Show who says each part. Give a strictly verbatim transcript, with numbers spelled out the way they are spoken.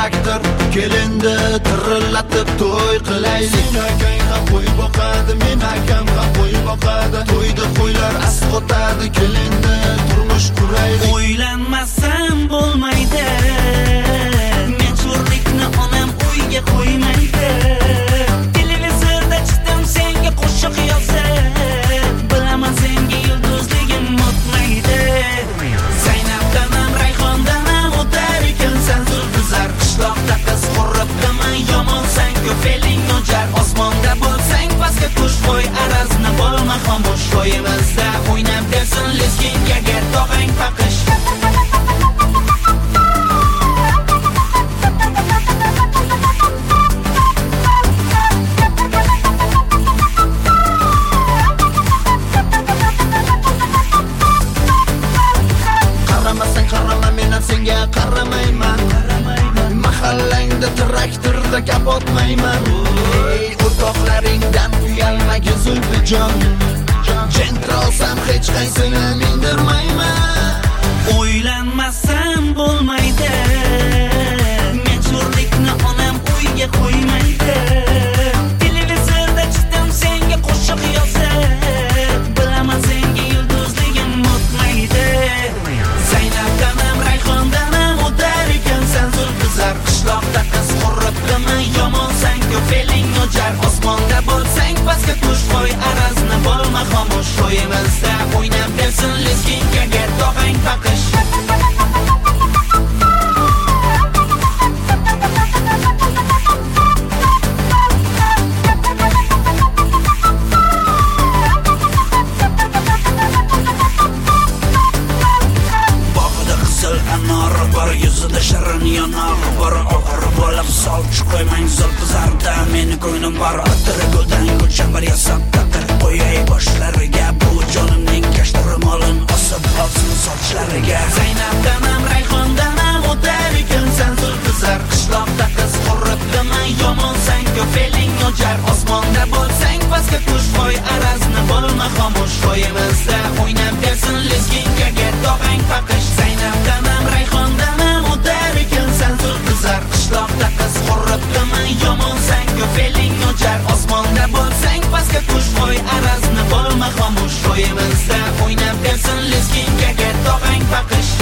Speaker 1: traktor kelindi tirillatib to'y qilaylik. Sen akang ham qo'y boqadi, men akam ham qo'y boqadi. To'yda qo'ylar asqotadi, kelindi turmush quraylik.
Speaker 2: O'ylanmasam bo'lmaydi, men sho'rlikni onam uyga qo'ymaydi. Televizorda chiqdim senga qo'shiq yozib, bilaman senga yulduzligim o'tmaydi. Zaynabdan ham Rayhondan ham o'tar ekansan zulbuzar. Qishloqda qiz qo'rqibman, yomonsan ko'p feling nojar. Osmonda bo'lsang pastga tush qo'y, arazna bo'lma xomush. To'yimizda o'ynab bersin leskinga ger tog'ang paqish. Qaramasang qarama, men ham senga qaramayman. Mahallangda traktorda kapotmayman. O'rtoqlaringdan uyalmagin zulfijon. Jentra olsam hech qaysini mindirmayman. O'ylanmasam bo'lmaydi, men sho'rlikni onam uyga qo'ymaydi. Televizorda chiqdim senga qo'shiq yozib, bilaman senga yulduzligim o'tmaydi. Zaynabdan ham Rayhondan ham o'tar ekansan zulbuzar. Qishloqda qiz qo'rqibman, yomonsan ko'p feling nojar. Osmonda bo'lsang pastga tush qo'y, arazna bo'lma xomush. To'yimizda o'ynab bersin leskinga ger tog'ang paqish. Bog'ida qizil anor bor, yuzida shirin yonog'i bor. Og'ir bo'lib solchi qo'ymang zulbuzarda, meni ko'nglim bor. Atiri guldan gulchambar yasab taqir qo'yay boshlariga. Bu jonimning kashta ro'molin osib olsin sochlariga. Zaynabdan ham Rayhondan ham o'tar ekansan zulbuzar. Qishloqda qiz qo'rqibman, yomonsan ko'p feling nojar. Osmonda bo'lsang pastga tush qo'y, arazna bo'lma xomush. To'yimizda o'ynab bersin leskinga ger tog'ang paqish. Zaynabdan ham Rayhondan ham o'tar ekansan zulbuzar. Qishloqda qiz qo'rqibman, yomonsan ko'p feling nojar. Osmonda bo'lsang pastga tush qo'y, arazna bo'lma xomush. To'yimizda o'ynab bersin leskinga ger tog'ang paqish.